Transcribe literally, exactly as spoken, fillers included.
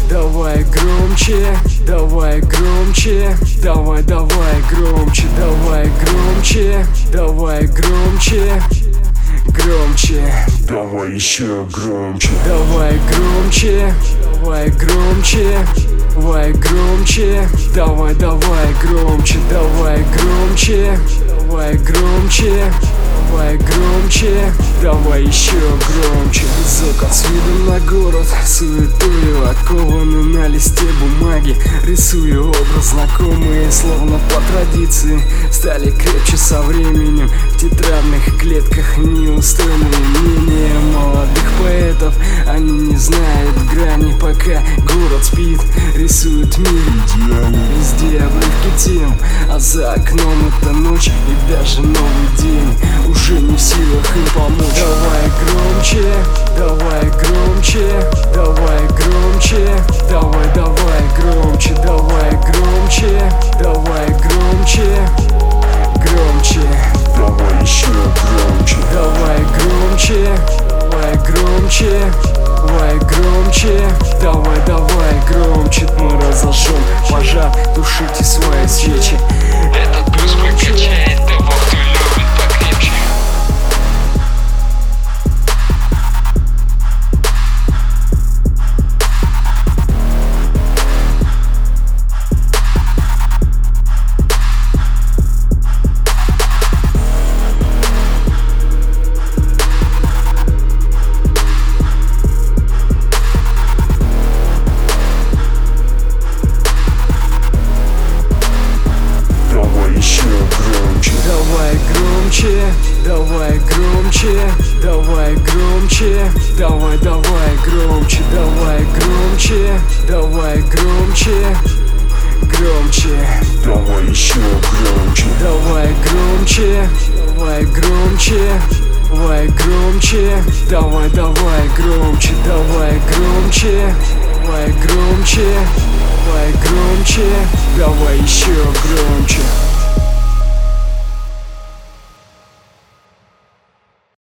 давай громче, давай громче, давай, давай громче, давай громче, давай громче, громче, Давай еще громче. давай громче, давай громче, давай громче, давай, давай громче, давай громче, давай громче, давай громче, давай еще громче. Закат с видом на город, суетую, окованы на листе бумаги. Рисую образ знакомые, словно по традиции, стали крепче со временем. В тетрадных клетках неустойные мнения молодых поэтов. Они не знают грани, пока город спит. Рисуют мир идеально, везде обрывки тем, а за окном это ночь и даже новый день уже не в силах им помочь. Давай громче, давай громче, давай громче, давай, давай громче, давай громче, давай громче, громче, Давай еще громче. давай громче, давай громче, давай громче, давай, давай громче. Мы разожжем пожар, тушите свои свечи. Этот плюс прокачает того, кто любит покрепче. Давай еще громче. Давай громче, давай громче, давай громче, давай, давай громче, давай громче, давай громче, громче, Давай еще громче. давай громче, давай громче, давай громче, давай, давай громче, давай громче, давай громче, давай громче, давай еще громче.